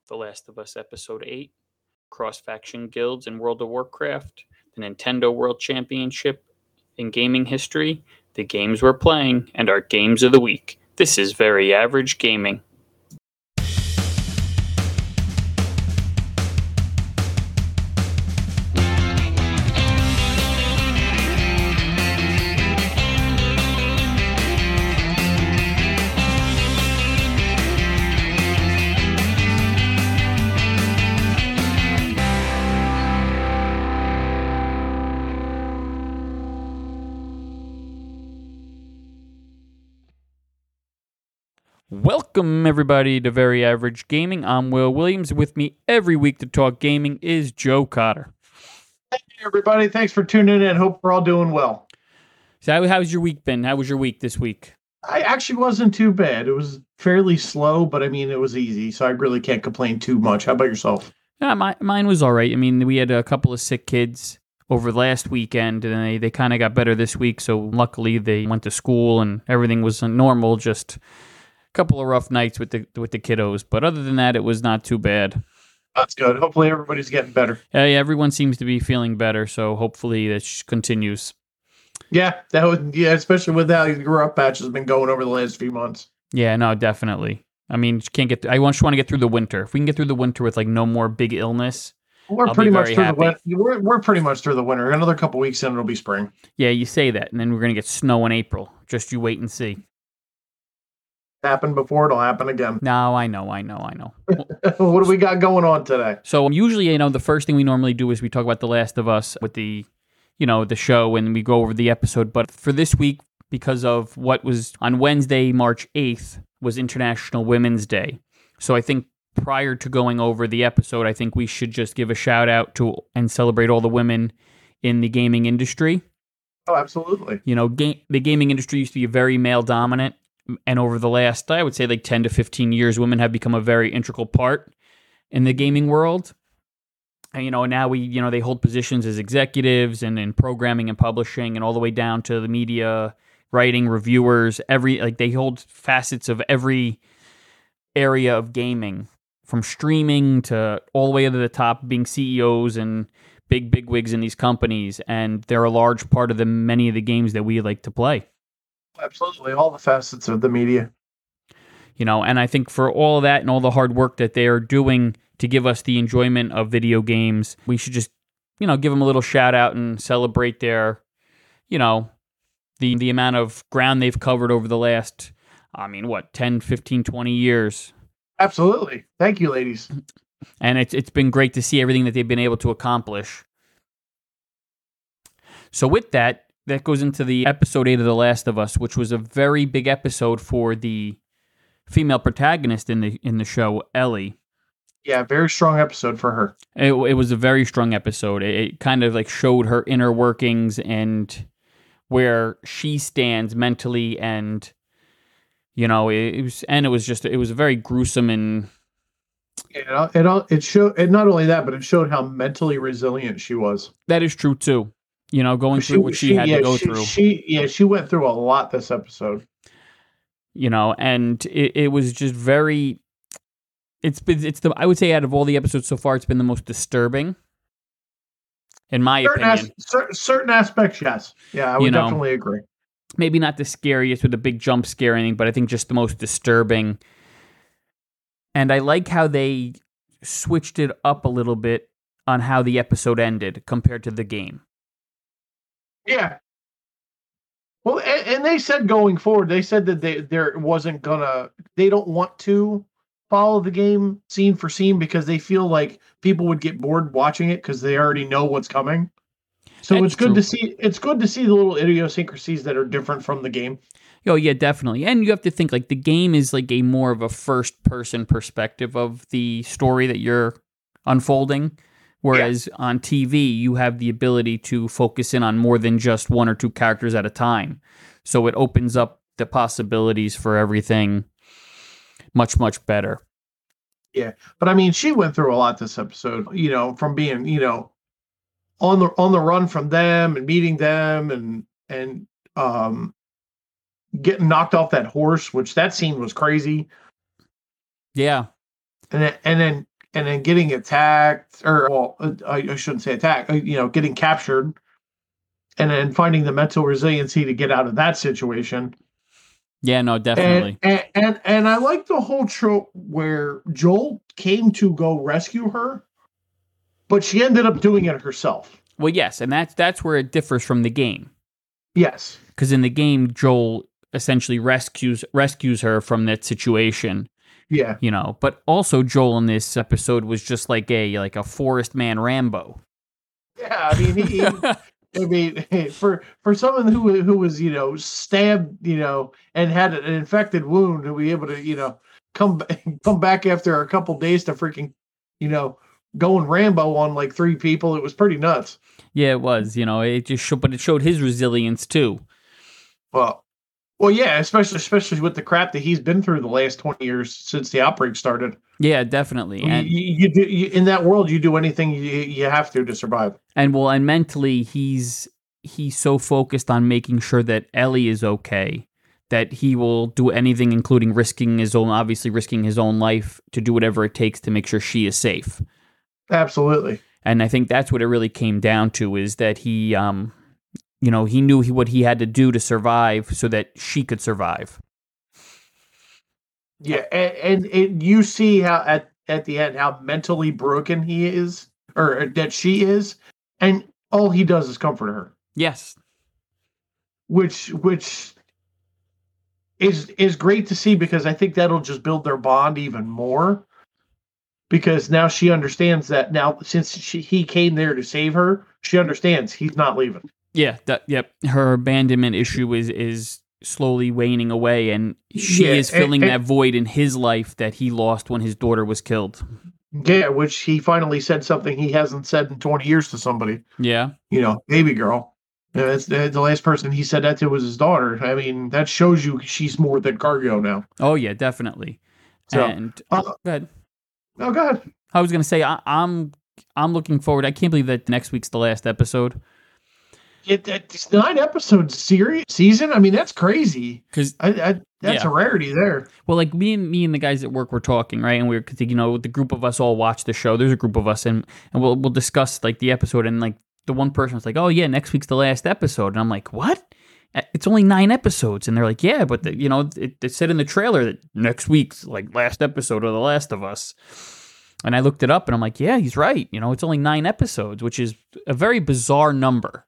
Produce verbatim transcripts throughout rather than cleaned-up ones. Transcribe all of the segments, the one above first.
The Last of Us Episode eight, cross-faction guilds in World of Warcraft, the Nintendo World Championship in gaming history, the games we're playing, and our games of the week. This is Very Average Gaming. Welcome, everybody, to Very Average Gaming. I'm Will Williams. With me every week to talk gaming is Joe Cotter. Hey, everybody. Thanks for tuning in. Hope we're all doing well. So how, how's your week been? How was your week this week? I actually wasn't too bad. It was fairly slow, but I mean, it was easy, so I really can't complain too much. How about yourself? Yeah, my, mine was all right. I mean, we had a couple of sick kids over last weekend, and they, they kind of got better this week, so luckily they went to school and everything was normal, just couple of rough nights with the with the kiddos, but other than that, it was not too bad. That's good. Hopefully everybody's getting better. Yeah, yeah, everyone seems to be feeling better, so hopefully that continues. Yeah, that would. Yeah, especially with how the rough patch has been going over the last few months. Yeah, no, definitely. I mean, can't get. I just want to get through the winter. If we can get through the winter with like no more big illness, we're I'll pretty be much very through happy. the winter. We're we're pretty much through the winter. Another couple weeks in, it'll be spring. Yeah, you say that, and then we're gonna get snow in April. Just you wait and see. Happened before, it'll happen again. No, I know, I know, I know. What do we got going on today? So usually, you know, the first thing we normally do is we talk about The Last of Us with the, you know, the show, and we go over the episode. But for this week, because of what was on Wednesday, March eighth, was International Women's Day. So I think prior to going over the episode, I think we should just give a shout out to and celebrate all the women in the gaming industry. Oh, absolutely. You know, ga- the gaming industry used to be very male dominant. And over the last, I would say, like ten to fifteen years, women have become a very integral part in the gaming world. And, you know, now we, you know, they hold positions as executives and in programming and publishing and all the way down to the media, writing, reviewers, every, like they hold facets of every area of gaming, from streaming to all the way to the top, being C E Os and big, big wigs in these companies. And they're a large part of the many of the games that we like to play. Absolutely, all the facets of the media. You know, and I think for all of that and all the hard work that they are doing to give us the enjoyment of video games, we should just, you know, give them a little shout out and celebrate their, you know, the the amount of ground they've covered over the last, I mean, what, ten, fifteen, twenty years. Absolutely. Thank you, ladies. And it's it's been great to see everything that they've been able to accomplish. So with that, that goes into the episode eight of The Last of Us, which was a very big episode for the female protagonist in the in the show, Ellie. Yeah, very strong episode for her. It, it was a very strong episode. It, it kind of like showed her inner workings and where she stands mentally, and you know, it, it was and it was just it was a very gruesome and yeah, it it it showed, and not only that, but it showed how mentally resilient she was. That is true too. You know, going she, through what she, she had yeah, to go she, through. She, yeah, she went through a lot this episode. You know, and it, it was just very. It's been, it's the I would say out of all the episodes so far, it's been the most disturbing, in my certain opinion. As, cer- certain aspects, yes, yeah, I would you know, definitely agree. Maybe not the scariest with a big jump scare or anything, but I think just the most disturbing. And I like how they switched it up a little bit on how the episode ended compared to the game. Yeah. Well, and, and they said going forward, they said that they there wasn't gonna, they don't want to follow the game scene for scene because they feel like people would get bored watching it because they already know what's coming. So That's it's good true. to see. It's good to see the little idiosyncrasies that are different from the game. Oh yeah, definitely. And you have to think like the game is like a more of a first person perspective of the story that you're unfolding. Whereas yeah. on T V, you have the ability to focus in on more than just one or two characters at a time. So it opens up the possibilities for everything much, much better. Yeah. But I mean, she went through a lot this episode, you know, from being, you know, on the on the run from them and meeting them and and um getting knocked off that horse, which that scene was crazy. Yeah. And then, and then and then getting attacked, or well, I, I shouldn't say attacked, you know, getting captured, and then finding the mental resiliency to get out of that situation. Yeah, no, definitely. And and and, and I like the whole trope where Joel came to go rescue her, but she ended up doing it herself. Well, yes, and that's that's where it differs from the game. Yes, because in the game, Joel essentially rescues rescues her from that situation. Yeah, you know. But also, Joel in this episode was just like a like a Forest Man Rambo. Yeah, I mean, he, he I mean, for for someone who who was you know stabbed, you know, and had an infected wound, to be able to you know come come back after a couple days to freaking, you know, going Rambo on like three people, it was pretty nuts. Yeah, it was. You know, it just showed, but it showed his resilience too. Well, well, yeah, especially especially with the crap that he's been through the last twenty years since the outbreak started. Yeah, definitely. And you, you, you do you, in that world, you do anything you, you have to to survive. And well, and mentally, he's he's so focused on making sure that Ellie is okay that he will do anything, including risking his own, obviously risking his own life, to do whatever it takes to make sure she is safe. Absolutely. And I think that's what it really came down to, is that he, um, you know, he knew he, what he had to do to survive so that she could survive. Yeah, and, and it, you see how at, at the end how mentally broken he is, or that she is, and all he does is comfort her. Yes. Which which is is great to see, because I think that'll just build their bond even more. Because now she understands that now, since she, he came there to save her, she understands he's not leaving. Yeah, that, yep. Her abandonment issue is is slowly waning away, and she yeah, is filling and, that void in his life that he lost when his daughter was killed. Yeah, which he finally said something he hasn't said in twenty years to somebody. Yeah. You know, baby girl. Yeah, that's the, the last person he said that to was his daughter. I mean, that shows you she's more than cargo now. Oh, yeah, definitely. So, and uh, go ahead. Oh, go ahead. I was going to say, I, I'm I'm looking forward. I can't believe that next week's the last episode. It, it's nine episode series season. I mean, that's crazy. Because that's yeah. a rarity there. Well, like me and me and the guys at work were talking, right? And we we're, you know, the group of us all watch the show. There's a group of us, and and we'll we'll discuss like the episode. And like the one person was like, "Oh yeah, next week's the last episode," and I'm like, "What? It's only nine episodes." And they're like, "Yeah, but the, you know, it, it said in the trailer that next week's like last episode of The Last of Us." And I looked it up, and I'm like, "Yeah, he's right. You know, it's only nine episodes, which is a very bizarre number."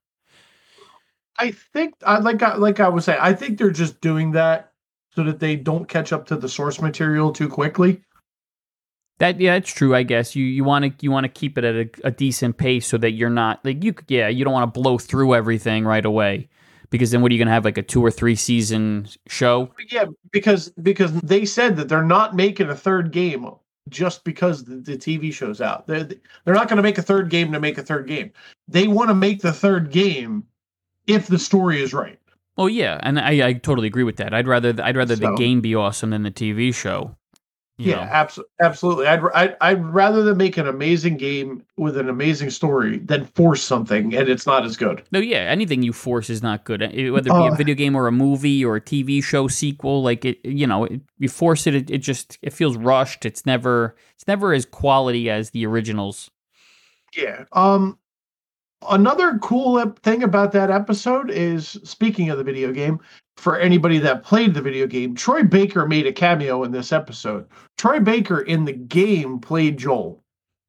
I think, I like I, like I was saying, I think they're just doing that so that they don't catch up to the source material too quickly. That yeah, it's true. I guess you you want to you want to keep it at a, a decent pace so that you're not like you yeah you don't want to blow through everything right away, because then what are you gonna have, like a two or three season show? Yeah, because because they said that they're not making a third game just because the, the T V show's out. They're they're not going to make a third game to make a third game. They want to make the third game if the story is right. Oh yeah, and I, I totally agree with that. I'd rather I'd rather So, the game be awesome than the T V show. Yeah, absolutely, absolutely. I'd, I'd I'd rather them make an amazing game with an amazing story than force something and it's not as good. No, yeah, anything you force is not good. Whether it be uh, a video game or a movie or a T V show sequel, like it, you know, it, you force it, it, it just it feels rushed. It's never it's never as quality as the originals. Yeah. Um. Another cool thing about that episode is, speaking of the video game, for anybody that played the video game, Troy Baker made a cameo in this episode. Troy Baker in the game played Joel.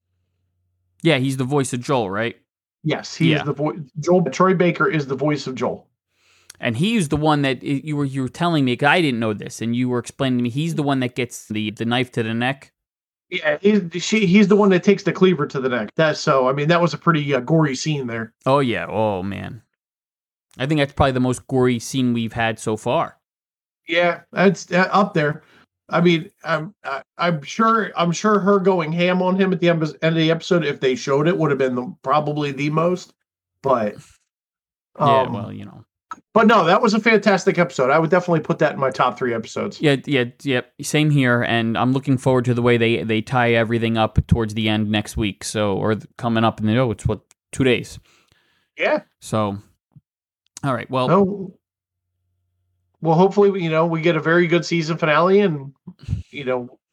Yeah, he's the voice of Joel, right? Yes, he yeah. is the voice. Joel. Troy Baker is the voice of Joel. And he's the one that you were you were telling me, 'cause I didn't know this, and you were explaining to me, he's the one that gets the, the knife to the neck. Yeah, he's, she, he's the one that takes the cleaver to the neck. That's so. I mean, that was a pretty uh, gory scene there. Oh yeah. Oh man. I think that's probably the most gory scene we've had so far. Yeah, that's uh, up there. I mean, I'm I, I'm sure I'm sure her going ham on him at the end of the episode, if they showed it, would have been the, probably the most. But um, yeah, well, you know. But no, that was a fantastic episode. I would definitely put that in my top three episodes. Yeah, yeah, yeah. Same here, and I'm looking forward to the way they, they tie everything up towards the end next week. So, or coming up in the oh, it's what two days. Yeah. So, all right. Well, oh, well, hopefully, you know, we get a very good season finale, and you know,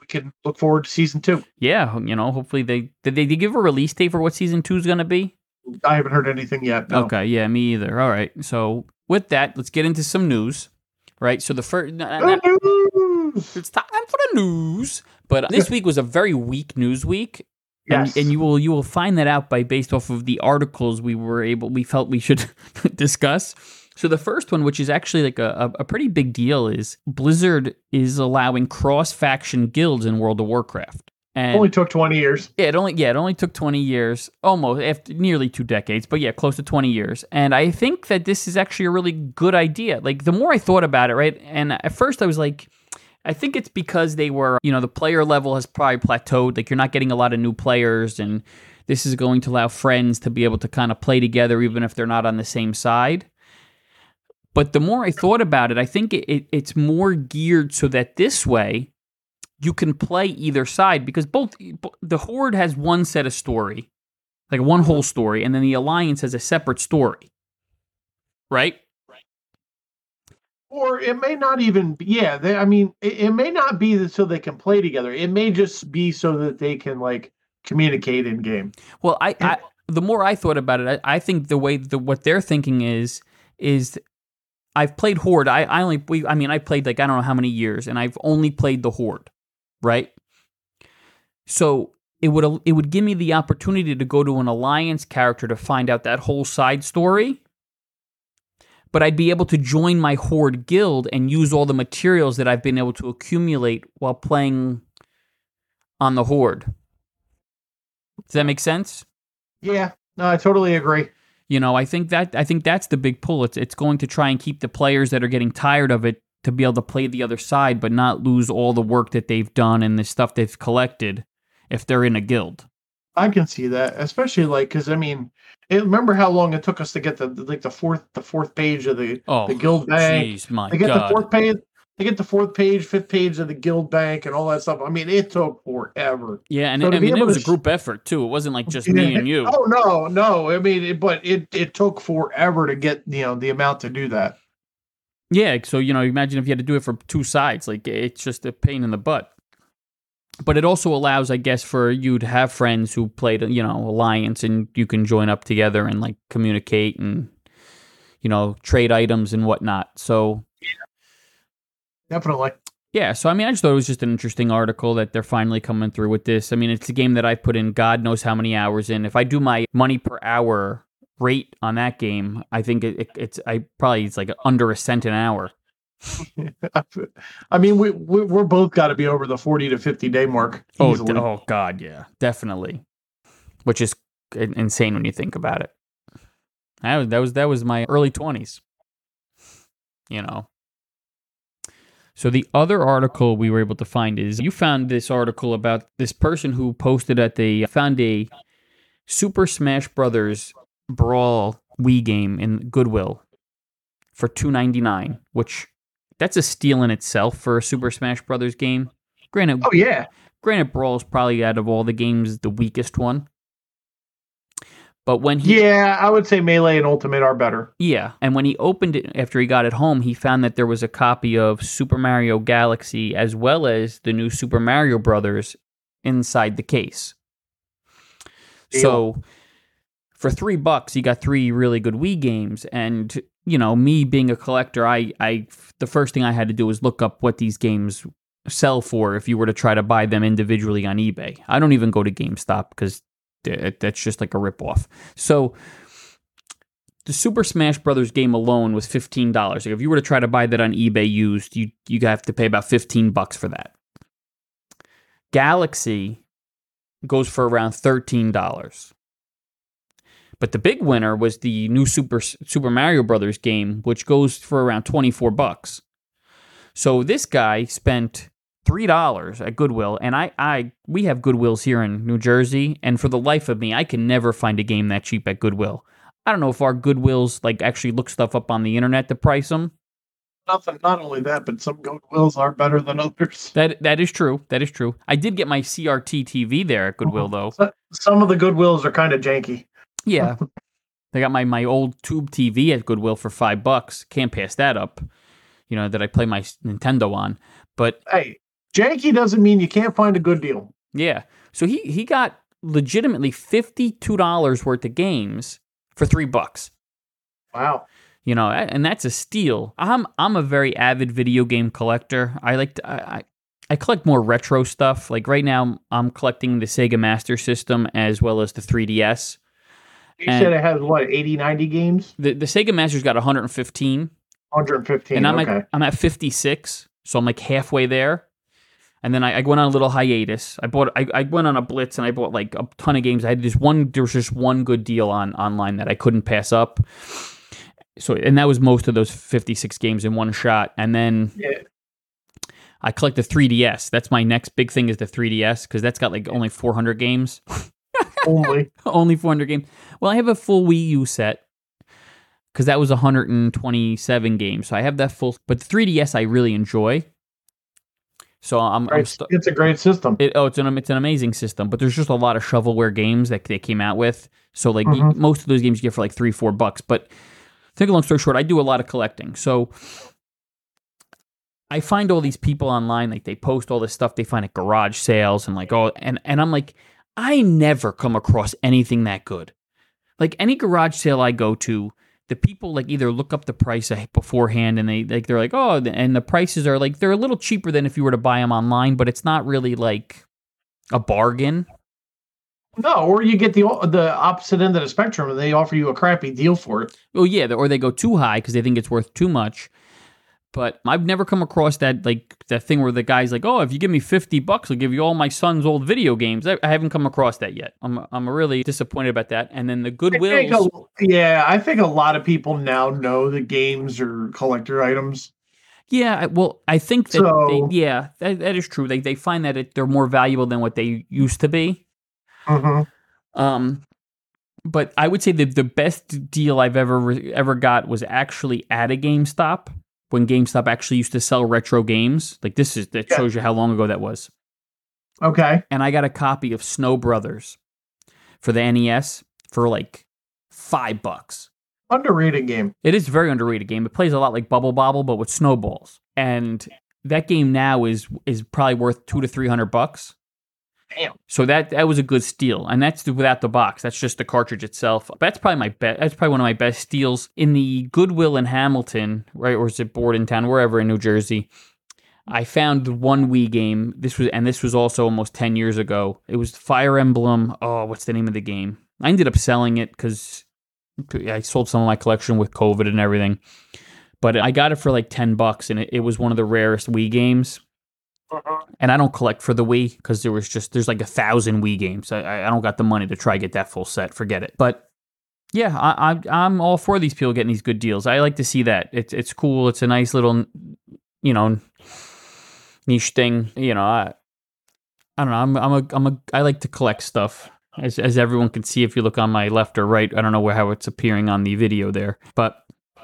can look forward to season two. Yeah, you know, hopefully they did they give a release date for what season two is going to be? I haven't heard anything yet. No. Okay, yeah, me either. All right, so with that, let's get into some news. Right, so the first news. It's time for the news. But this week was a very weak news week. And, Yes. and you will you will find that out by based off of the articles we were able we felt we should discuss. So the first one, which is actually like a, a pretty big deal, is Blizzard is allowing cross-faction guilds in World of Warcraft. And Only took twenty years. yeah, it only yeah, it only took twenty years, almost after nearly two decades, but yeah, close to twenty years. And I think that this is actually a really good idea. Like the more I thought about it, right? And at first I was like, I think it's because they were, you know, the player level has probably plateaued. Like you're not getting a lot of new players, and this is going to allow friends to be able to kind of play together even if they're not on the same side. But the more I thought about it, I think it, it, it's more geared so that this way you can play either side, because both the Horde has one set of story, like one whole story, and then the Alliance has a separate story, right? Or it may not even be, yeah, they, I mean, it, it may not be that so they can play together. It may just be so that they can, like, communicate in game. Well, I, I the more I thought about it, I, I think the way the what they're thinking is is I've played Horde. I, I only we, I mean I played like I don't know how many years, and I've only played the Horde, right? So it would it would give me the opportunity to go to an Alliance character to find out that whole side story. But I'd be able to join my Horde guild and use all the materials that I've been able to accumulate while playing on the Horde. Does that make sense? Yeah, no, I totally agree. You know, I think that I think that's the big pull. It's it's going to try and keep the players that are getting tired of it to be able to play the other side, but not lose all the work that they've done and the stuff they've collected if they're in a guild. I can see that, especially like because I mean, it, remember how long it took us to get the like the fourth the fourth page of the oh, the guild bank. Jeez, my they get God. the fourth page. They get the fourth page, fifth page of the guild bank, and all that stuff. I mean, it took forever. Yeah, and So it, to I be mean, it able was to a group effort too. It wasn't like just me and you. Oh no, no. I mean, it, but it it took forever to get you know the amount to do that. Yeah, so you know, imagine if you had to do it for two sides. Like it's just a pain in the butt. But it also allows, I guess, for you to have friends who played, you know, Alliance, and you can join up together and like communicate and, you know, trade items and whatnot. So, Definitely. yeah. So, I mean, I just thought it was just an interesting article that they're finally coming through with this. I mean, it's a game that I put in God knows how many hours in. If I do my money per hour rate on that game, I think it, it, it's I probably it's like under a cent an hour. I mean, we, we we're both got to be over the forty to fifty day mark. Oh, Easily. d- oh God, yeah, definitely. Which is insane when you think about it. That was that was that was my early twenties. You know. So the other article we were able to find is you found this article about this person who posted at the found a Super Smash Brothers Brawl Wii game in Goodwill for two ninety-nine, which that's a steal in itself for a Super Smash Brothers game. Granted, Oh yeah. granted, Brawl is probably out of all the games the weakest one. But when he Yeah, I would say Melee and Ultimate are better. yeah, and when he opened it after he got it home, he found that there was a copy of Super Mario Galaxy as well as the new Super Mario Brothers inside the case. Deal. So for three bucks, you got three really good Wii games, and you know, me being a collector, I, I, the first thing I had to do was look up what these games sell for if you were to try to buy them individually on eBay. I don't even go to GameStop because that's just like a ripoff. So the Super Smash Brothers game alone was fifteen dollars. Like if you were to try to buy that on eBay used, you you have to pay about fifteen bucks for that. Galaxy goes for around thirteen dollars. But the big winner was the new Super Super Mario Brothers game, which goes for around twenty-four bucks. So this guy spent three dollars at Goodwill, and I, I we have Goodwills here in New Jersey, and for the life of me, I can never find a game that cheap at Goodwill. I don't know if our Goodwills like actually look stuff up on the internet to price them. Nothing. Not only that, but some Goodwills are better than others. That that is true. That is true. I did get my C R T T V there at Goodwill, though. So- Some of the Goodwills are kind of janky. Yeah. I got my, my old tube T V at Goodwill for five bucks. Can't pass that up. You know, that I play my Nintendo on. But Hey, Janky doesn't mean you can't find a good deal. Yeah. So he he got legitimately fifty-two dollars worth of games for three bucks. Wow. You know, and that's a steal. I'm I'm a very avid video game collector. I like to, I I collect more retro stuff. Like right now, I'm collecting the Sega Master System as well as the three D S. You and said it has what, eighty, ninety games? The the Sega Master's got one hundred fifteen. one hundred fifteen. And I'm okay. at I'm at fifty-six, so I'm like halfway there. And then I, I went on a little hiatus. I bought I, I went on a blitz and I bought like a ton of games. I had this one. There was just one good deal on online that I couldn't pass up. So, and that was most of those fifty-six games in one shot. And then yeah. I collect the three D S. That's my next big thing is the three D S because that's got like only four hundred games. Only. Only four hundred games. Well, I have a full Wii U set because that was one hundred twenty-seven games. So I have that full. But the three D S I really enjoy. So I'm. Right. I'm st- it's a great system. It, oh, it's an it's an amazing system. But there's just a lot of shovelware games that they came out with. So like mm-hmm. you, most of those games you get for like three, four bucks. But to make a long story short, I do a lot of collecting. So I find all these people online, like they post all this stuff they find at garage sales and like oh, and and I'm like, I never come across anything that good. Like any garage sale I go to, the people like either look up the price beforehand and they like they're like oh, and the prices are like they're a little cheaper than if you were to buy them online, but it's not really like a bargain. No, or you get the the opposite end of the spectrum and they offer you a crappy deal for it. Oh yeah, or they go too high because they think it's worth too much. But I've never come across that like that thing where the guy's like, oh, if you give me fifty bucks, I'll give you all my son's old video games. I, I haven't come across that yet. I'm I'm really disappointed about that. And then the Goodwills. A, yeah, I think a lot of people now know that games are collector items. Yeah, well, I think that so, they, yeah, that, that is true. They they find that it, they're more valuable than what they used to be. Mm-hmm. Um, but I would say that the best deal I've ever ever got was actually at a GameStop when GameStop actually used to sell retro games. Like this is that yeah. shows you how long ago that was. Okay. And I got a copy of Snow Brothers for the N E S for like five bucks. Underrated game. It is a very underrated game. It plays a lot like Bubble Bobble, but with snowballs. And that game now is is probably worth two to three hundred bucks. Damn. So that that was a good steal, and that's without the box. That's just the cartridge itself. That's probably my best. That's probably one of my best steals in the Goodwill in Hamilton, right, or is it Bordentown, wherever in New Jersey. I found one Wii game. This was, and this was also almost ten years ago. It was Fire Emblem. Oh, what's the name of the game? I ended up selling it because I sold some of my collection with COVID and everything. But I got it for like ten bucks, and it, it was one of the rarest Wii games. Uh-huh. And I don't collect for the Wii because there was just there's like a thousand Wii games. I, I don't got the money to try to get that full set. Forget it. But yeah, I, I I'm all for these people getting these good deals. I like to see that. It's it's cool. It's a nice little, you know, niche thing. You know, I I don't know. I'm I'm a I'm a I like to collect stuff. As as everyone can see if you look on my left or right. I don't know where how it's appearing on the video there, but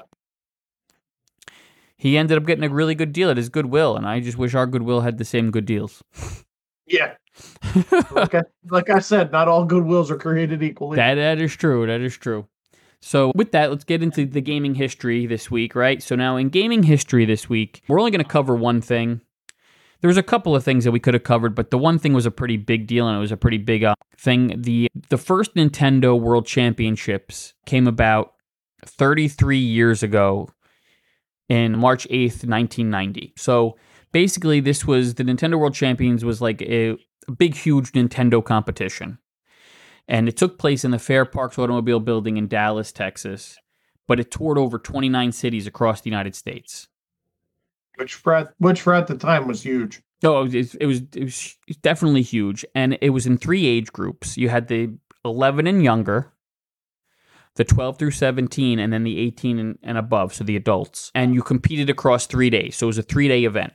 he ended up getting a really good deal at his Goodwill, and I just wish our Goodwill had the same good deals. Yeah. like, I, like I said, not all Goodwills are created equally. That That is true. That is true. So with that, let's get into the gaming history this week, right? So now in gaming history this week, we're only going to cover one thing. There was a couple of things that we could have covered, but the one thing was a pretty big deal, and it was a pretty big uh, thing. The The first Nintendo World Championships came about thirty-three years ago, in March eighth, nineteen ninety. So basically this was, the Nintendo World Champions was like a, a big, huge Nintendo competition. And it took place in the Fair Parks Automobile Building in Dallas, Texas. But it toured over twenty-nine cities across the United States. Which for at, which for at the time was huge. Oh, it was, it was, it was definitely huge. And it was in three age groups. You had the eleven and younger, the twelve through seventeen, and then the eighteen and, and above, so the adults. And you competed across three days. So it was a three-day event.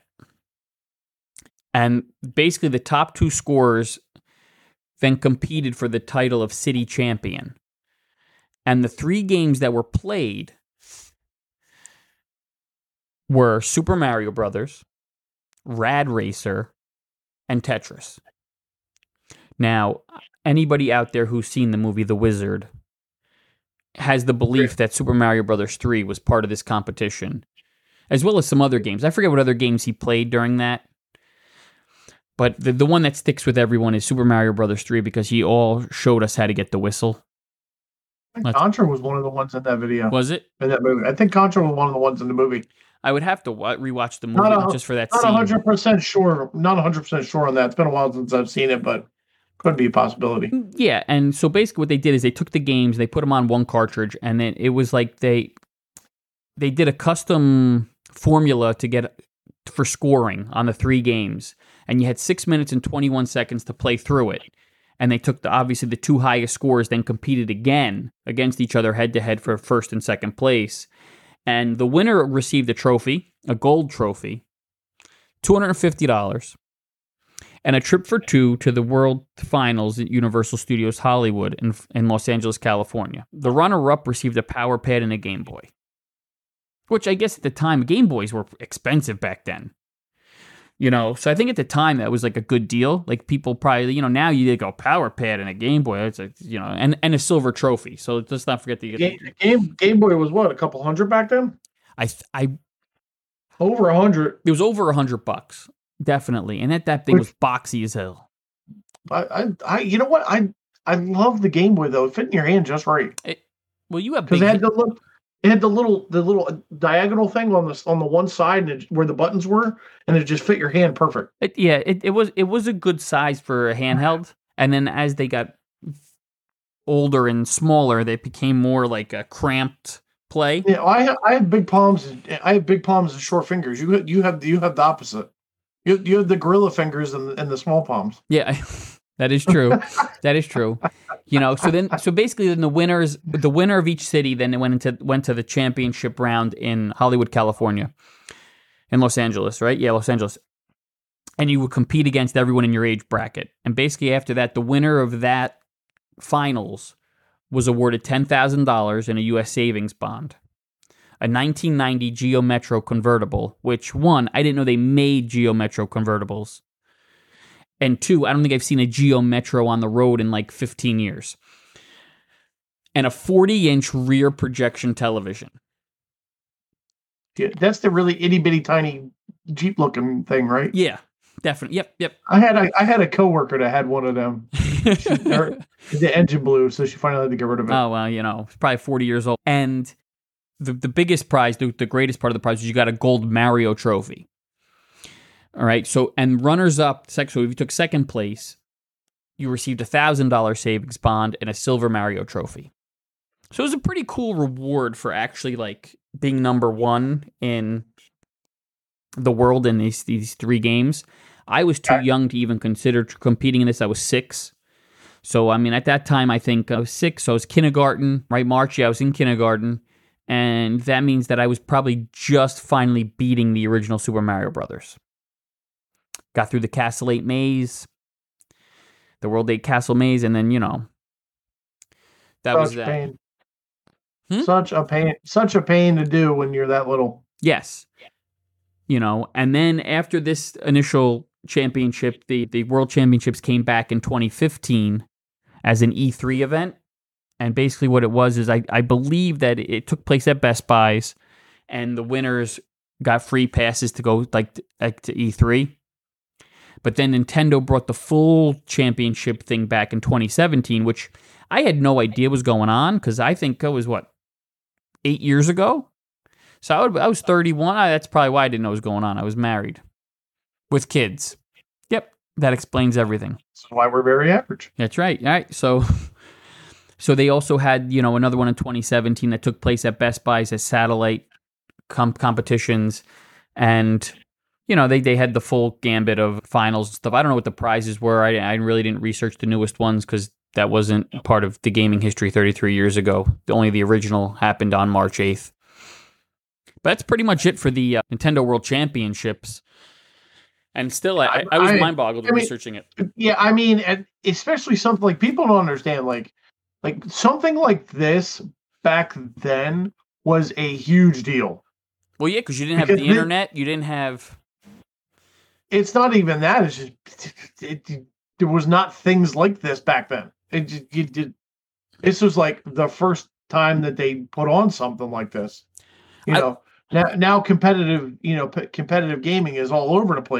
And basically the top two scorers then competed for the title of city champion. And the three games that were played were Super Mario Brothers, Rad Racer, and Tetris. Now, anybody out there who's seen the movie The Wizard has the belief that Super Mario Brothers three was part of this competition, as well as some other games. I forget what other games he played during that. But the, the one that sticks with everyone is Super Mario Brothers three because he all showed us how to get the whistle. I think Contra was one of the ones in that video. Was it? In that movie. I think Contra was one of the ones in the movie. I would have to wa- rewatch the movie Not a, just for that not scene. Not one hundred percent sure. Not one hundred percent sure on that. It's been a while since I've seen it, but could be a possibility. Yeah, and so basically what they did is they took the games, they put them on one cartridge, and then it was like they they did a custom formula to get for scoring on the three games, and you had six minutes and twenty-one seconds to play through it. And they took the obviously the two highest scores, then competed again against each other head to head for first and second place. And the winner received a trophy, a gold trophy, two hundred fifty dollars, and a trip for two to the World Finals at Universal Studios Hollywood in, in Los Angeles, California. The runner-up received a Power Pad and a Game Boy, which I guess at the time, Game Boys were expensive back then. You know, so I think at the time that was like a good deal. Like people probably, you know, now you go Power Pad and a Game Boy. It's like, you know, and, and a silver trophy. So let's not forget the game, game Game Boy was what, a couple hundred back then? I I over a hundred. It was over a hundred bucks, definitely. And that that thing Which, was boxy as hell. I, I I you know what I I love the Game Boy though. It fit in your hand just right. It, well, you have because it had the look. It had the little the little diagonal thing on the on the one side and it, where the buttons were, and it just fit your hand perfect. It, yeah, it, it was it was a good size for a handheld. And then as they got older and smaller, they became more like a cramped play. Yeah, I have, I have big palms. I have big palms and short fingers. You you have you have the opposite. You you have the gorilla fingers and and the small palms. Yeah. That is true. That is true. You know, so then, so basically, then the winners, the winner of each city, then went into went to the championship round in Hollywood, California, in Los Angeles, right? Yeah, Los Angeles, and you would compete against everyone in your age bracket. And basically, after that, the winner of that finals was awarded ten thousand dollars in a U S savings bond, a nineteen ninety Geo Metro convertible. Which one, I didn't know they made Geo Metro convertibles. And two, I don't think I've seen a Geo Metro on the road in like fifteen years. And a forty-inch rear projection television. Yeah, that's the really itty-bitty tiny Jeep-looking thing, right? Yeah, definitely. Yep, yep. I had a, I had a coworker that had one of them. She, her, the engine blew, so she finally had to get rid of it. Oh, well, you know, it's probably forty years old. And the, the biggest prize, the, the greatest part of the prize, is you got a gold Mario trophy. All right, so, and runners-up, so if you took second place, you received a one thousand dollars savings bond and a silver Mario trophy. So it was a pretty cool reward for actually, like, being number one in the world in these, these three games. I was too young to even consider competing in this. I was six. So, I mean, at that time, I think I was six, so I was kindergarten, right, March? Yeah, I was in kindergarten. And that means that I was probably just finally beating the original Super Mario Brothers. Got through the Castle eight maze, the World eight Castle maze, and then, you know, that such was that. Pain. Hmm? Such a pain. Such a pain to do when you're that little. Yes. You know, and then after this initial championship, the, the World Championships came back in twenty fifteen as an E three event. And basically what it was is I, I believe that it took place at Best Buys, and the winners got free passes to go like to, like to E three. But then Nintendo brought the full championship thing back in twenty seventeen, which I had no idea was going on because I think it was, what, eight years ago? So I, would, I was thirty-one. I, that's probably why I didn't know what was going on. I was married with kids. Yep, that explains everything. That's why we're very average. That's right. All right, so... So they also had, you know, another one in twenty seventeen that took place at Best Buy's as satellite com- competitions. And, you know, they, they had the full gambit of finals and stuff. I don't know what the prizes were. I, I really didn't research the newest ones because that wasn't part of the gaming history thirty-three years ago. Only the original happened on March eighth. But that's pretty much it for the uh, Nintendo World Championships. And still, I, I was I, mind-boggled I mean, researching it. Yeah, I mean, and especially something like people don't understand, like, Like something like this back then was a huge deal. Well, yeah, because you didn't have because the internet. You didn't have. It's not even that. It's just it, it, there was not things like this back then. It, just, it, it this was like the first time that they put on something like this. You I, know, now now competitive. You know, p- competitive gaming is all over the place.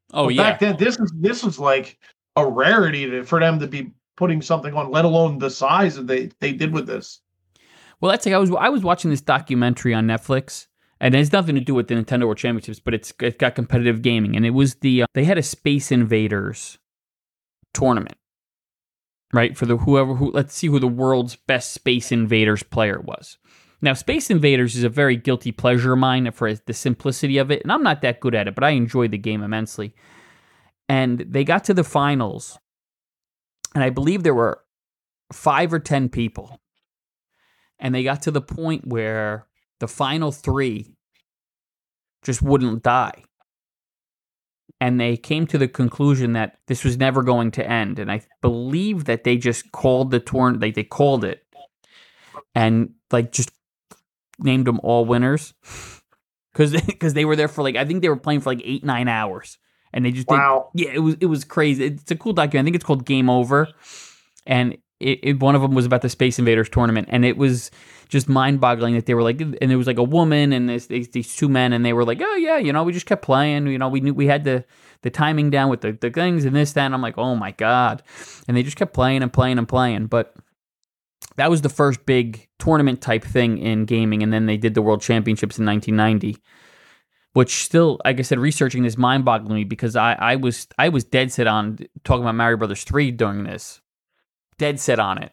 Oh But yeah. back then, this is this was like a rarity to, for them to be putting something on, let alone the size that they they did with this. Well, that's like I was I was watching this documentary on Netflix, and it has nothing to do with the Nintendo World Championships, but it's it's got competitive gaming, and it was the uh, they had a Space Invaders tournament, right? For the whoever who let's see who the world's best Space Invaders player was. Now, Space Invaders is a very guilty pleasure of mine for the simplicity of it, and I'm not that good at it, but I enjoy the game immensely. And they got to the finals, and I believe there were five or ten people. And they got to the point where the final three just wouldn't die. And they came to the conclusion that this was never going to end. And I believe that they just called the tournament, like they called it, and like just named them all winners. Because because they were there for like, I think they were playing for like eight, nine hours. And they just Wow. did, yeah, it was, it was crazy. It's a cool documentary. I think it's called Game Over. And It, it, one of them was about the Space Invaders tournament, and it was just mind-boggling that they were like, and there was like a woman and this, these, these two men, and they were like, oh yeah, you know, we just kept playing, you know, we knew we had the the timing down with the, the things and this, that, and I'm like, oh my god, and they just kept playing and playing and playing, but that was the first big tournament type thing in gaming, and then they did the World Championships in nineteen ninety, which still, like I said, researching this mind-boggling me because I, I was I was dead set on talking about Mario Brothers three during this. Dead set on it,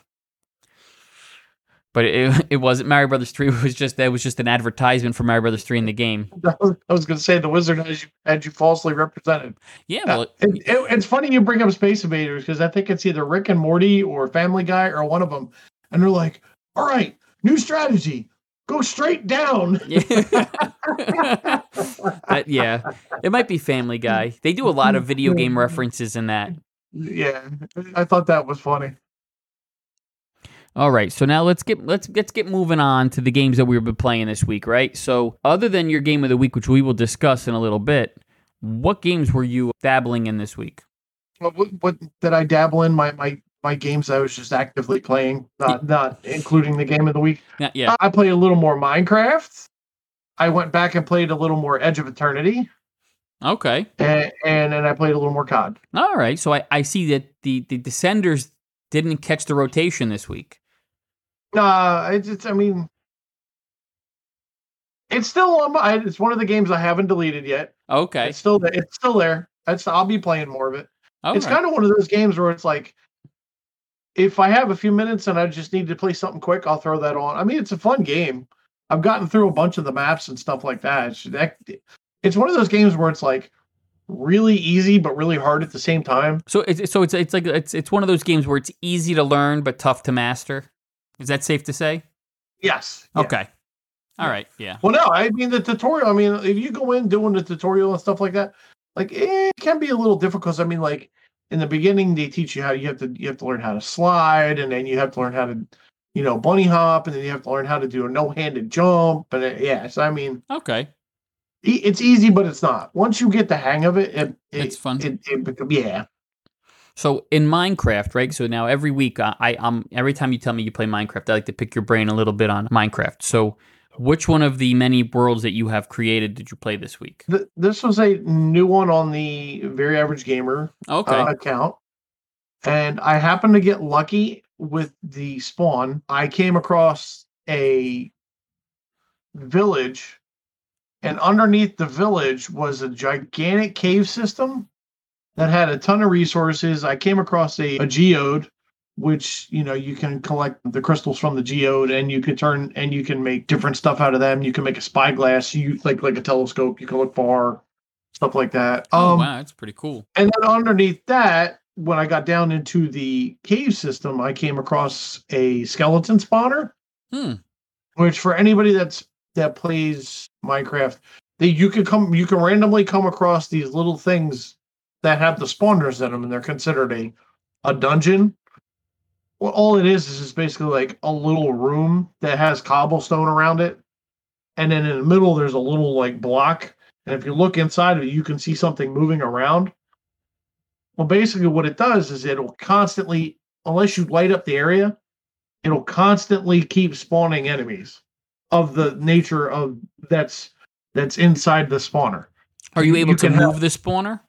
but it it wasn't Mario Brothers three. It was just that was just an advertisement for Mario Brothers three in the game. I was going to say the wizard has you had you falsely represented. Yeah, well, Uh, it, it, it's funny you bring up Space Invaders because I think it's either Rick and Morty or Family Guy or one of them, and they're like, "All right, new strategy, go straight down." yeah. But yeah, it might be Family Guy. They do a lot of video game references in that. Yeah, I thought that was funny. All right, so now let's get let's let's get moving on to the games that we've been playing this week, right? So, other than your game of the week, which we will discuss in a little bit, what games were you dabbling in this week? What, what, what did I dabble in? My my my games I was just actively playing, not not including the game of the week. Yeah, yeah. I played a little more Minecraft. I went back and played a little more Edge of Eternity. Okay. And, and then I played a little more C O D. All right. So I, I see that the, the Descenders didn't catch the rotation this week. Nah, it's, it's I mean, it's still on my. It's one of the games I haven't deleted yet. Okay. It's still there. It's still there. It's, I'll be playing more of it. All it's right. kind of one of those games where it's like, if I have a few minutes and I just need to play something quick, I'll throw that on. I mean, it's a fun game. I've gotten through a bunch of the maps and stuff like that. It's, that, it's one of those games where it's like really easy but really hard at the same time. So it's so it's it's like it's it's one of those games where it's easy to learn but tough to master. Is that safe to say? Yes. Yeah. Okay. All right. Yeah. Well, no, I mean the tutorial. I mean, if you go in doing the tutorial and stuff like that, like it can be a little difficult. I mean, like in the beginning, they teach you how you have to you have to learn how to slide, and then you have to learn how to, you know, bunny hop, and then you have to learn how to do a no-handed jump. And it, yeah, so I mean, Okay. it's easy, but it's not. Once you get the hang of it, it, it It's fun. It, it, it, yeah. So in Minecraft, right? So now every week, I, I um every time you tell me you play Minecraft, I like to pick your brain a little bit on Minecraft. So which one of the many worlds that you have created did you play this week? Th- this was a new one on the Very Average Gamer Okay. uh, account, and I happened to get lucky with the spawn. I came across a village, and underneath the village was a gigantic cave system that had a ton of resources. I came across a, a geode, which, you know, you can collect the crystals from the geode, and you can turn and you can make different stuff out of them. You can make a spyglass, you like like a telescope. You can look far, stuff like that. Oh, Um, wow, that's pretty cool. and then underneath that, when I got down into the cave system, I came across a skeleton spawner. Hmm. Which, for anybody that's that plays Minecraft, that you can come, you can randomly come across these little things that have the spawners in them, and they're considered a a dungeon. Well, all it is is just basically like a little room that has cobblestone around it, and then in the middle there's a little like block, and if you look inside of it, you can see something moving around. Well, basically what it does is it'll constantly, unless you light up the area, it'll constantly keep spawning enemies of the nature of that's that's inside the spawner. Are you able you to can move have, the spawner?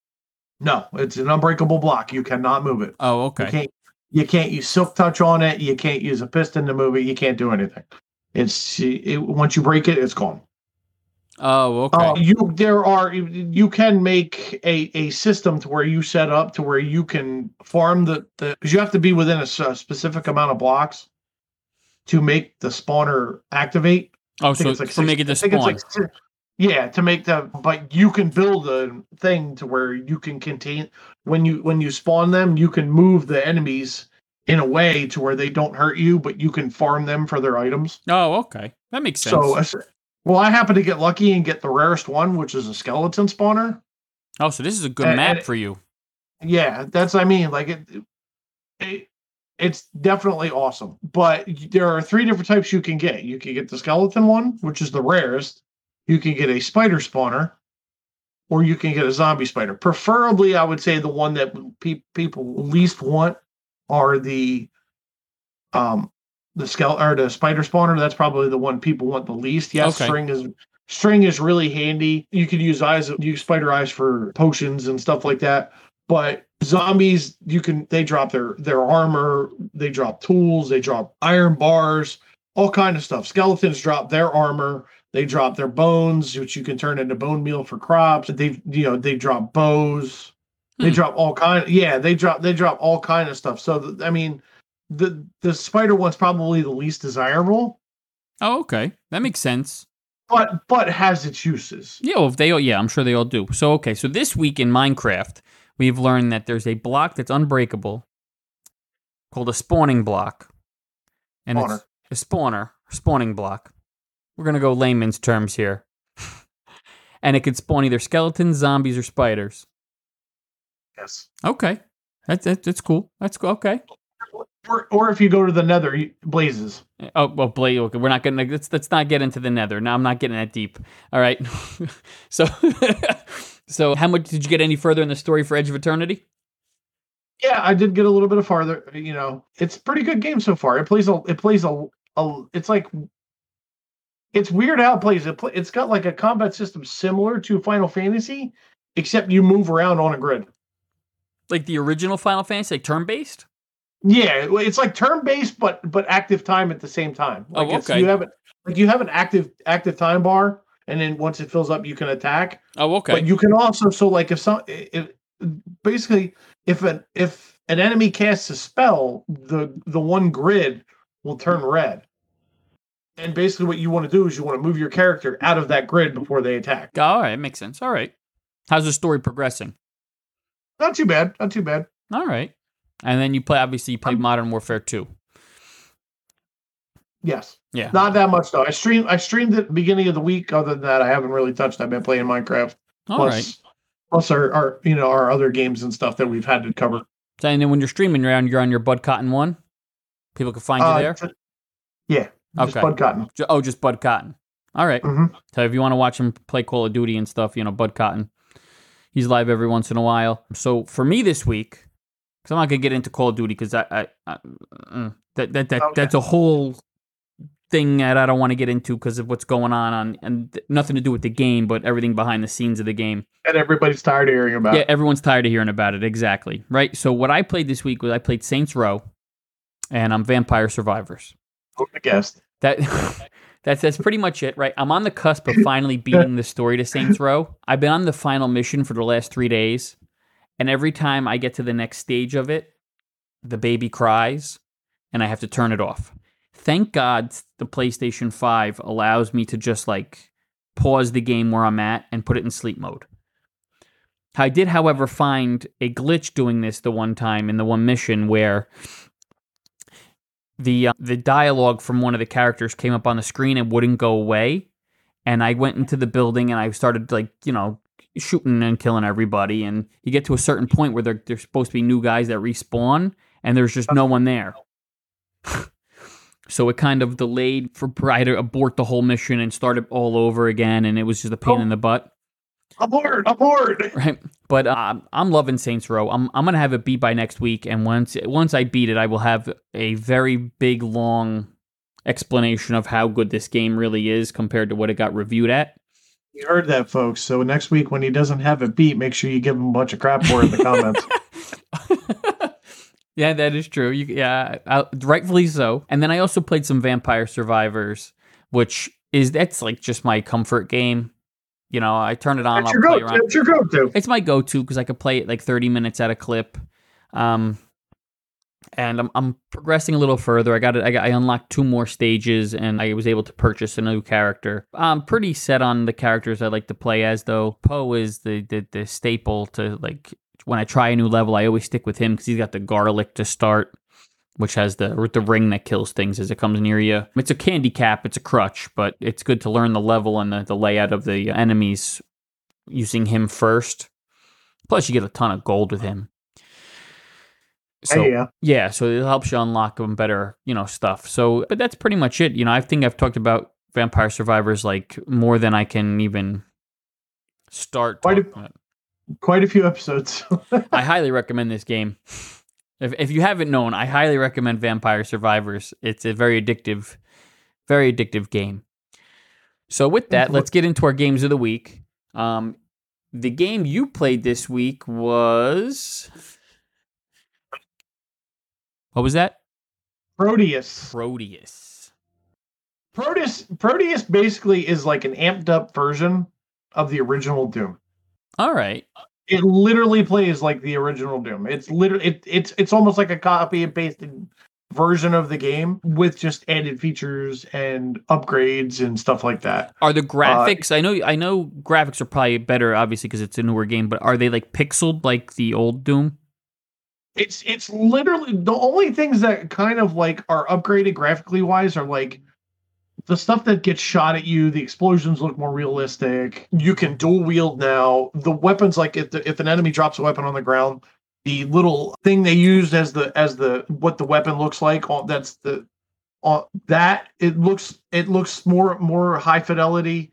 No, it's an unbreakable block. You cannot move it. Oh, You okay. can't. You can't use silk touch on it. You can't use a piston to move it. You can't do anything. It's it, once you break it, it's gone. Oh, okay. Uh, you there are you can make a, a system to where you set up to where you can farm the because you have to be within a, s- a specific amount of blocks to make the spawner activate. Oh, I think so it's like for six, make it to I think it's spawn. like si- yeah, to make the but you can build a thing to where you can contain when you when you spawn them, you can move the enemies in a way to where they don't hurt you, but you can farm them for their items. Oh, okay. That makes sense. So, as- well, I happen to get lucky and get the rarest one, which is a skeleton spawner. oh, so this is a good And- map and- for you. Yeah, that's I mean, like it, it it's definitely awesome. But there are three different types you can get. You can get the skeleton one, which is the rarest. You can get a spider spawner, or you can get a zombie spider. Preferably, I would say the one that pe- people least want are the um the skeleton or the spider spawner. That's probably the one people want the least. Yes, Okay. string is string is really handy. You could use eyes, use spider eyes for potions and stuff like that. But zombies, you can they drop their their armor, they drop tools, they drop iron bars, all kind of stuff. Skeletons drop their armor, they drop their bones, which you can turn into bone meal for crops. They you know they drop bows, they Hmm. drop all kind. Yeah, they drop they drop all kind of stuff. So th- I mean, the the spider one's probably the least desirable, Oh, okay. That makes sense. but but has its uses. Yeah, well, if they all, yeah, I'm sure they all do. So, okay, so this week in Minecraft, we've learned that there's a block that's unbreakable called a spawning block. And Spawner. it's a spawner, spawning block. We're going to go layman's terms here. And it can spawn either skeletons, zombies, or spiders. Yes. Okay. That's, that's, that's cool. That's cool. Okay. Or or if you go to the Nether, you, blazes. Oh, well, Blade, okay, we're not going to, let's, let's not get into the nether. Now, I'm not getting that deep. All right. so, so how much, did you get any further in the story for Edge of Eternity? Yeah, I did get a little bit of farther. You know, it's a pretty good game so far. It plays a. It plays a. a it's like. It's weird how it plays. It play, it's got like a combat system similar to Final Fantasy, except you move around on a grid. Like the original Final Fantasy, like turn-based? Yeah, it's like turn based, but but active time at the same time. Like Oh, it's, okay. you have it like you have an active active time bar, and then once it fills up, you can attack. Oh, okay. But you can also so like if some if basically if an if an enemy casts a spell, the the one grid will turn red. And basically, what you want to do is you want to move your character out of that grid before they attack. Oh, all right, makes sense. All right. How's the story progressing? Not too bad. Not too bad. All right. And then you play, obviously, you play Um, Modern Warfare two. Yes. Yeah. Not that much though. I streamed. I streamed it beginning of the week. Other than that, I haven't really touched. I've been playing Minecraft. All plus, right. plus our, our you know our other games and stuff that we've had to cover. So, and then when you're streaming around, you're on your Bud Cotton one? People can find you Uh, there? ju- yeah. Just Okay. Bud Cotton. Ju- Oh, just Bud Cotton. All right. Mhm. So if you want to watch him play Call of Duty and stuff, you know, Bud Cotton. He's live every once in a while. So for me this week, because I'm not gonna get into Call of Duty because I, I, I mm, that that that Okay. that's a whole thing that I don't want to get into because of what's going on on and th- nothing to do with the game, but everything behind the scenes of the game. And everybody's tired of hearing about. Yeah, it. everyone's tired of hearing about it. Exactly. Right. So what I played this week was I played Saints Row, and I'm Vampire Survivors. Who'd have guessed? That that's that's pretty much it, right? I'm on the cusp of finally beating the story to Saints Row. I've been on the final mission for the last three days, and every time I get to the next stage of it, the baby cries, and I have to turn it off. Thank God the PlayStation five allows me to just like pause the game where I'm at and put it in sleep mode. I did, however, find a glitch doing this the one time in the one mission where the uh, the dialogue from one of the characters came up on the screen and wouldn't go away. And I went into the building and I started like, you know, shooting and killing everybody. And you get to a certain point where there, there's supposed to be new guys that respawn and there's just no one there. So it kind of delayed for I had to abort the whole mission and start it all over again. And it was just a pain Oh. in the butt. Aboard! Aboard! Right, but uh, I'm loving Saints Row. I'm I'm gonna have it beat by next week, and once once I beat it, I will have a very big, long explanation of how good this game really is compared to what it got reviewed at. You heard that, folks. So next week when he doesn't have it beat, make sure you give him a bunch of crap for it in the comments. Yeah, that is true. You, yeah, I, rightfully so. And then I also played some Vampire Survivors, which is that's like just my comfort game. You know, I turn it on. That's I'll your play go. around. That's your go-to. It's my go-to because I could play it like thirty minutes at a clip. Um, and I'm I'm progressing a little further. I got it. I got I unlocked two more stages, and I was able to purchase a new character. I'm pretty set on the characters I like to play as, though. Poe is the the, the staple to like. When I try a new level, I always stick with him because he's got the garlic to start, which has the the ring that kills things as it comes near you. It's a candy cap, it's a crutch, but it's good to learn the level and the, the layout of the enemies using him first. Plus, you get a ton of gold with him. So Hey, yeah. yeah, so it helps you unlock them better, you know, stuff. So, but that's pretty much it. You know, I think I've talked about Vampire Survivors like more than I can even start. Quite a- talking about. Quite a few episodes. I highly recommend this game. If if you haven't known, I highly recommend Vampire Survivors. It's a very addictive, very addictive game. So with that, let's get into our games of the week. Um, the game you played this week was... What was that? Proteus. Proteus. Proteus. Proteus basically is like an amped up version of the original Doom. All right. It literally plays like the original Doom. It's literally it, it's it's almost like a copy and pasted version of the game with just added features and upgrades and stuff like that. Are the graphics? Uh, I know I know graphics are probably better, obviously, because it's a newer game. But are they like pixeled like the old Doom? It's it's literally the only things that kind of like are upgraded graphically wise are like. The stuff that gets shot at you, the explosions look more realistic. You can dual wield now. The weapons, like if the, if an enemy drops a weapon on the ground, the little thing they used as the as the what the weapon looks like, that's the uh, that it looks it looks more more high fidelity.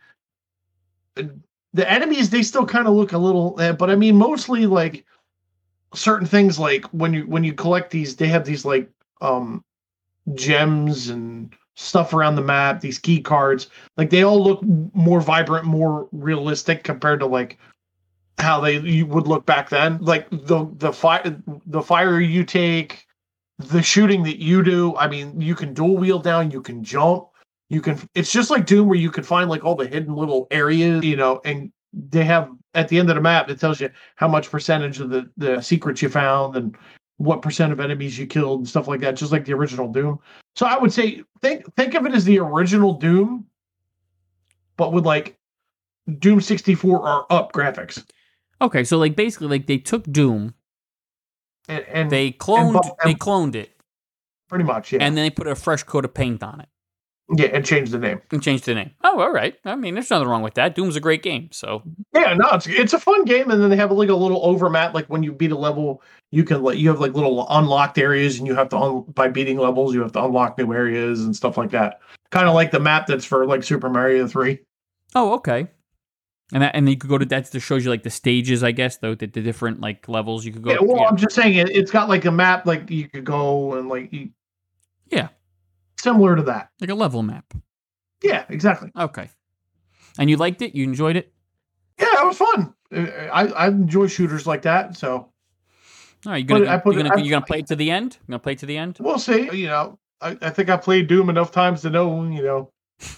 The enemies they still kind of look a little, but I mean mostly like certain things like when you when you collect these, they have these like um gems and stuff around the map, these key cards, like they all look more vibrant, more realistic compared to like how they you would look back then. Like the the fire the fire you take, the shooting that you do. I mean, you can dual wield down, you can jump, you can. It's just like Doom, where you can find like all the hidden little areas, you know, and they have at the end of the map it tells you how much percentage of the the secrets you found and what percent of enemies you killed and stuff like that, just like the original Doom. So I would say think think of it as the original Doom, but with like Doom sixty-four or up graphics. Okay, so like basically like they took Doom and, and they cloned and, they cloned it. Pretty much, yeah. And then they put a fresh coat of paint on it. Yeah, and changed the name. And changed the name. Oh, all right. I mean, there's nothing wrong with that. Doom's a great game, so. Yeah, no, it's it's a fun game, and then they have like a little overmap. Like when you beat a level, you can like you have like little unlocked areas, and you have to un- by beating levels, you have to unlock new areas and stuff like that. Kind of like the map that's for like Super Mario three. Oh, okay. And that, and you could go to that. That shows you like the stages, I guess, though the, the different like levels you could go. Yeah, well, yeah. I'm just saying it. It's got like a map, like you could go and like. You, yeah. Similar to that, like a level map. Yeah, exactly. Okay. And you liked it? You enjoyed it? Yeah, it was fun. I, I enjoy shooters like that. So, all right, you gonna, put, you it, gonna, you gonna play it to the end? You gonna play it to the end? We'll see. You know, I, I think I played Doom enough times to know. You know,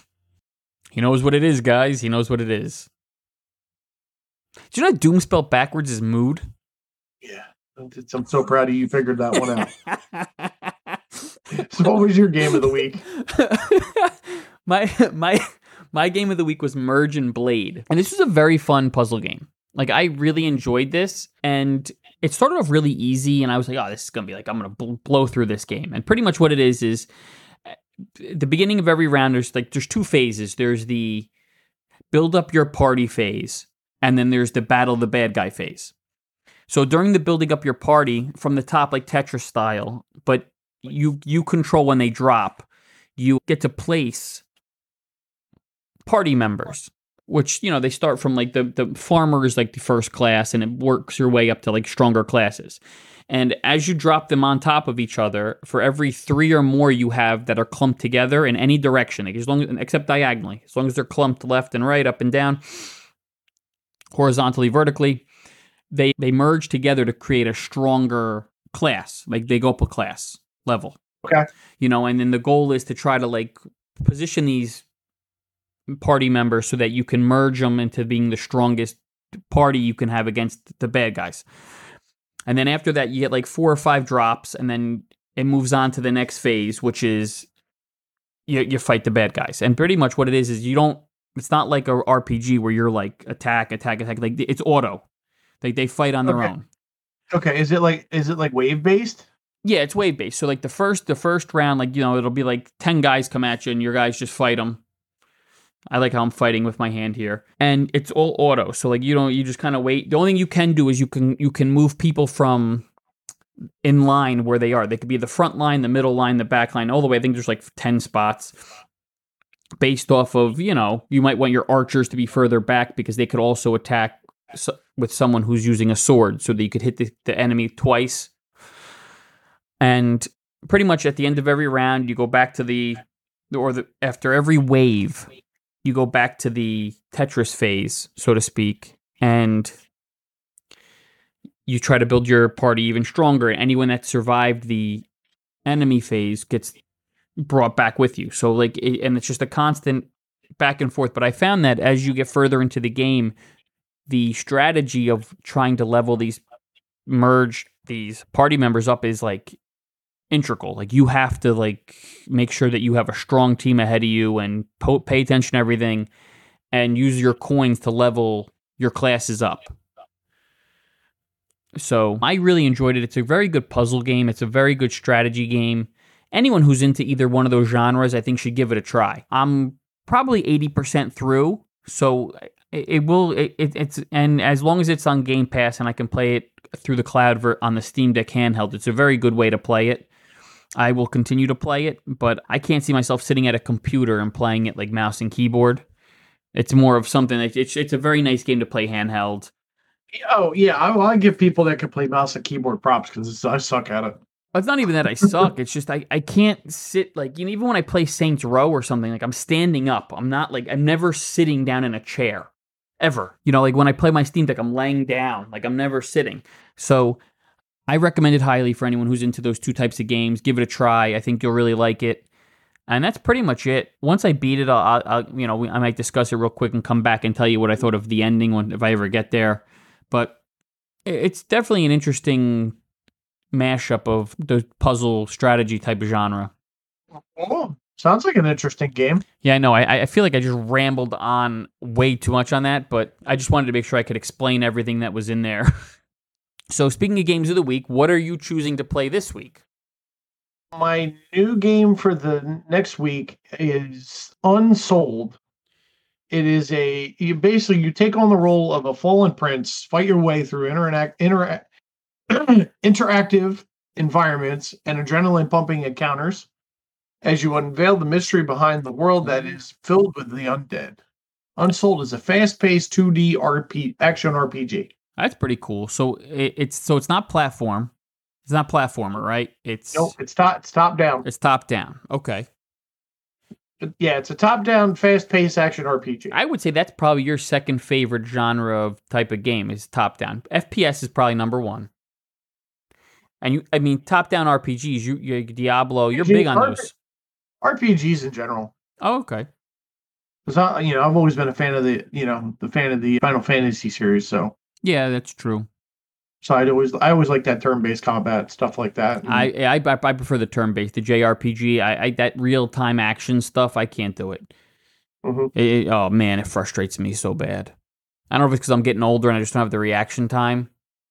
he knows what it is, guys. He knows what it is. Do you know Doom spelled backwards is mood? Yeah, I'm so proud of you. Figured that one out. So, what was your game of the week? my my my game of the week was Merge and Blade, and this was a very fun puzzle game. Like I really enjoyed this, and it started off really easy, and I was like, "Oh, this is gonna be like I'm gonna bl- blow through this game." And pretty much what it is is the beginning of every round. There's like there's two phases. There's the build up your party phase, and then there's the battle the bad guy phase. So during the building up your party from the top, like Tetris style, but you you control when they drop. You get to place party members which, you know, they start from like the, the farmer is like the first class and it works your way up to like stronger classes. And as you drop them on top of each other, for every three or more you have that are clumped together in any direction, like as long as, except diagonally, as long as they're clumped left and right, up and down, horizontally, vertically, they they merge together to create a stronger class. Like they go up a class level. Okay. You know, and then the goal is to try to like position these party members so that you can merge them into being the strongest party you can have against the bad guys. And then after that, you get like four or five drops, and then it moves on to the next phase, which is you, you fight the bad guys. And pretty much what it is is you don't. It's not like a R P G where you're like attack, attack, attack. Like it's auto. Like they fight on their okay. own. Okay. Is it like is it like wave based? Yeah, it's wave based. So like the first the first round, like you know, it'll be like ten guys come at you, and your guys just fight them. I like how I'm fighting with my hand here, and it's all auto. So like you don't, you just kind of wait. The only thing you can do is you can you can move people from in line where they are. They could be the front line, the middle line, the back line, all the way. I think there's like ten spots based off of, you know, you might want your archers to be further back because they could also attack with someone who's using a sword, so that you could hit the, the enemy twice. And pretty much at the end of every round, you go back to the or the after every wave. You go back to the Tetris phase, so to speak, and you try to build your party even stronger. Anyone that survived the enemy phase gets brought back with you. So, like, it, and it's just a constant back and forth. But I found that as you get further into the game, the strategy of trying to level these, merge these party members up is like integral. Like you have to like make sure that you have a strong team ahead of you and po- pay attention to everything and use your coins to level your classes up. So I really enjoyed it. It's a very good puzzle game. It's a very good strategy game. Anyone who's into either one of those genres, I think should give it a try. I'm probably eighty percent through, so it, it will, it, it's, and as long as it's on Game Pass and I can play it through the cloud ver- on the Steam Deck handheld, it's a very good way to play it. I will continue to play it, but I can't see myself sitting at a computer and playing it like mouse and keyboard. It's more of something that it's it's a very nice game to play handheld. Oh yeah, I, well, I give people that can play mouse and keyboard props because I suck at it. It's not even that I suck. It's just I, I can't sit like, you know, even when I play Saints Row or something, like I'm standing up. I'm not like I'm never sitting down in a chair ever. You know, like when I play my Steam Deck, I'm laying down. Like I'm never sitting. So I recommend it highly for anyone who's into those two types of games. Give it a try. I think you'll really like it. And that's pretty much it. Once I beat it, I'll, I'll you know, I might discuss it real quick and come back and tell you what I thought of the ending when if I ever get there. But it's definitely an interesting mashup of the puzzle strategy type of genre. Oh, sounds like an interesting game. Yeah, I know. I, I feel like I just rambled on way too much on that, but I just wanted to make sure I could explain everything that was in there. So speaking of games of the week, what are you choosing to play this week? My new game for the next week is Unsold. It is a, you basically, you take on the role of a fallen prince, fight your way through interact, interact, interactive environments and adrenaline pumping encounters as you unveil the mystery behind the world that is filled with the undead. Unsold is a fast-paced two D R P action R P G. That's pretty cool. So it, it's so it's not platform. It's not platformer, right? It's Nope, it's top it's top down. It's top down. Okay. But yeah, it's a top-down, fast-paced action R P G. I would say that's probably your second favorite genre of type of game is top down. F P S is probably number one. And you, I mean, top-down R P Gs. You, you Diablo. You're big on those. R P Gs in general. Oh, okay. Because I, you know, I've always been a fan of the, you know, the fan of the Final Fantasy series. So yeah, that's true. So I always, I always like that turn-based combat stuff like that. And I, I, I prefer the turn-based, the J R P G. I, I that real-time action stuff. I can't do it. Mm-hmm. it. Oh man, it frustrates me so bad. I don't know if it's because I'm getting older and I just don't have the reaction time.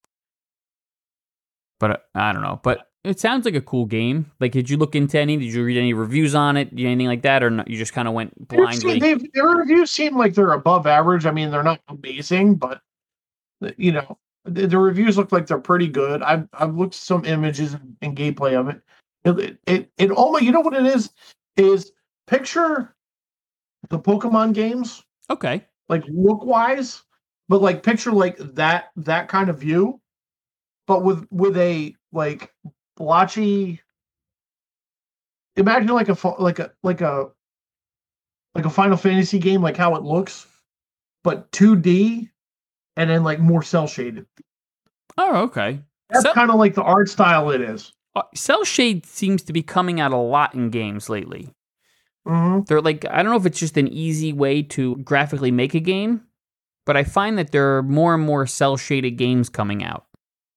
But I don't know. But it sounds like a cool game. Like, did you look into any? Did you read any reviews on it? Anything like that, or not, you just kind of went blindly? They, their reviews seem like they're above average. I mean, they're not amazing, but you know, the, the reviews look like they're pretty good. I've I've looked at some images and, and gameplay of it. It it it almost, you know what it is is picture the Pokemon games. Okay. like look wise, but like picture like that that kind of view, but with with a like blotchy. Imagine like a like a like a like a Final Fantasy game, like how it looks, but two D, and then like more cell shaded. Oh, okay. That's Cell- kind of like the art style it is. Uh, Cell shade seems to be coming out a lot in games lately. Mm-hmm. They're like, I don't know if it's just an easy way to graphically make a game, but I find that there are more and more cell shaded games coming out.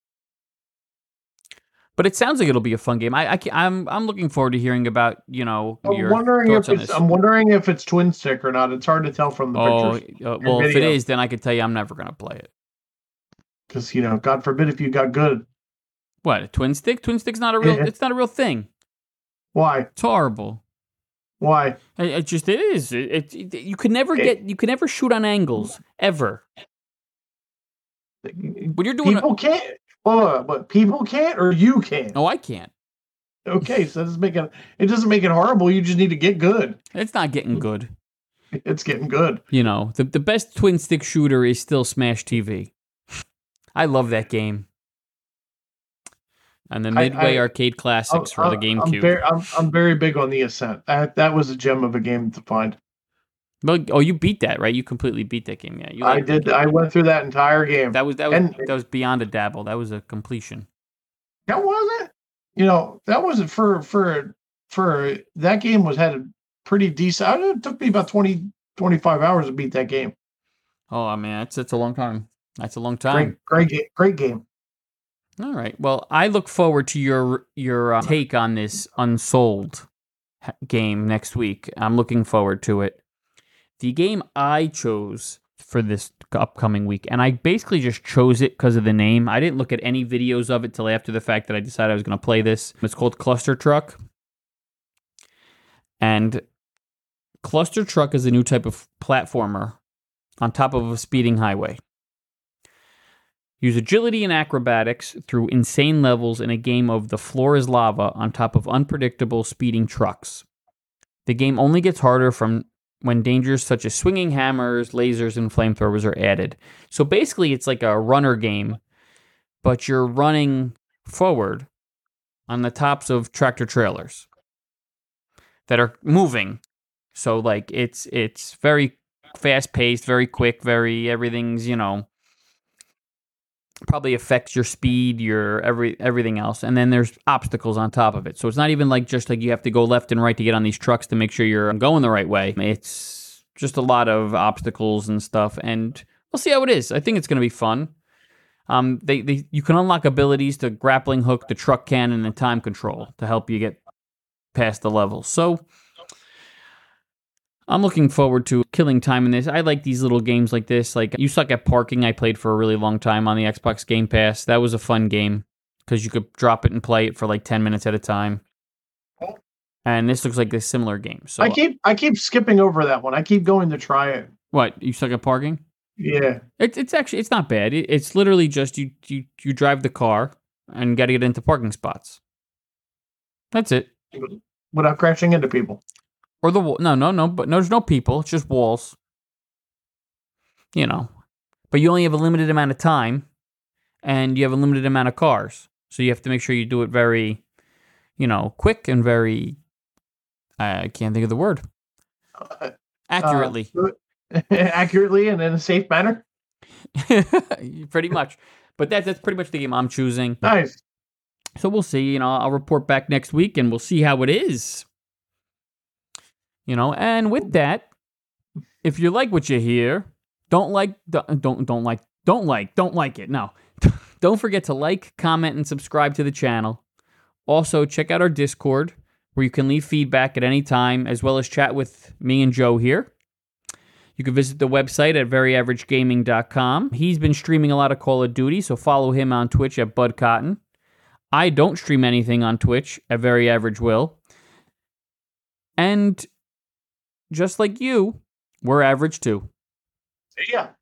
But it sounds like it'll be a fun game. I, I I'm I'm looking forward to hearing about you know I'm your wondering thoughts if on it's this. I'm wondering if it's twin stick or not. It's hard to tell from the oh, pictures. uh, well, if it video. is, then I could tell you I'm never gonna play it. Because you know, God forbid if you got good. What, a twin stick? Twin stick's not a real. It's not a real thing. Why? It's horrible. Why? It, it just it is. It, it you could never It- get. You could never shoot on angles ever. When you're doing, People can't. Oh, but people can't, or you can't. oh, I can't. Okay, so it doesn't make it. It doesn't make it horrible. You just need to get good. It's not getting good. It's getting good. You know, the the best twin stick shooter is still Smash T V. I love that game. And the I- Midway I- Arcade Classics for the I'm, GameCube. very, I'm, I'm very big on the Ascent. That that was a gem of a game to find. Well, oh, you beat that, right? You completely beat that game. Yeah, you I liked that did. game. I went through that entire game. That was that was and- that was beyond a dabble. That was a completion. That wasn't. You know, that wasn't for for for that game was had a pretty decent. It took me about twenty, twenty-five hours to beat that game. Oh, I mean, that's that's a long time. That's a long time. Great, great game. Great game. All right. Well, I look forward to your your uh, take on this Unsold ha- game next week. I'm looking forward to it. The game I chose for this upcoming week, and I basically just chose it because of the name. I didn't look at any videos of it till after the fact that I decided I was going to play this. It's called Cluster Truck. And Cluster Truck is a new type of platformer on top of a speeding highway. Use agility and acrobatics through insane levels in a game of the floor is lava on top of unpredictable speeding trucks. The game only gets harder from when dangers such as swinging hammers, lasers, and flamethrowers are added. So basically, it's like a runner game, but you're running forward on the tops of tractor trailers that are moving. So like it's it's very fast paced, very quick, very everything's, you know, probably affects your speed, your every everything else. And then there's obstacles on top of it. So it's not even like just like you have to go left and right to get on these trucks to make sure you're going the right way. It's just a lot of obstacles and stuff. And we'll see how it is. I think it's going to be fun. Um, they, they you can unlock abilities to grappling hook, the truck cannon, and time control to help you get past the levels. So I'm looking forward to killing time in this. I like these little games like this. Like You Suck at Parking, I played for a really long time on the Xbox Game Pass. That was a fun game because you could drop it and play it for like ten minutes at a time. And this looks like a similar game. So I keep I keep skipping over that one. I keep going to try it. what? You Suck at Parking? Yeah. It's it's actually it's not bad. It, it's literally just you you you drive the car and got to get into parking spots. That's it. Without crashing into people. Or the wall. No, no, no. But no, there's no people. It's just walls. You know. But you only have a limited amount of time, and you have a limited amount of cars. So you have to make sure you do it very, you know, quick and very. I can't think of the word. Uh, Accurately. Uh, accurately and in a safe manner. Pretty much. But that's that's pretty much the game I'm choosing. Nice. So we'll see. You know, I'll report back next week, and we'll see how it is. You know, and with that, if you like what you hear, don't like, don't, don't, don't like, don't like, don't like it. No. Don't forget to like, comment, and subscribe to the channel. Also, check out our Discord, where you can leave feedback at any time, as well as chat with me and Joe here. You can visit the website at very average gaming dot com. He's been streaming a lot of Call of Duty, so follow him on Twitch at Bud Cotton. I don't stream anything on Twitch at Very Average Will. And just like you, we're average too. See ya.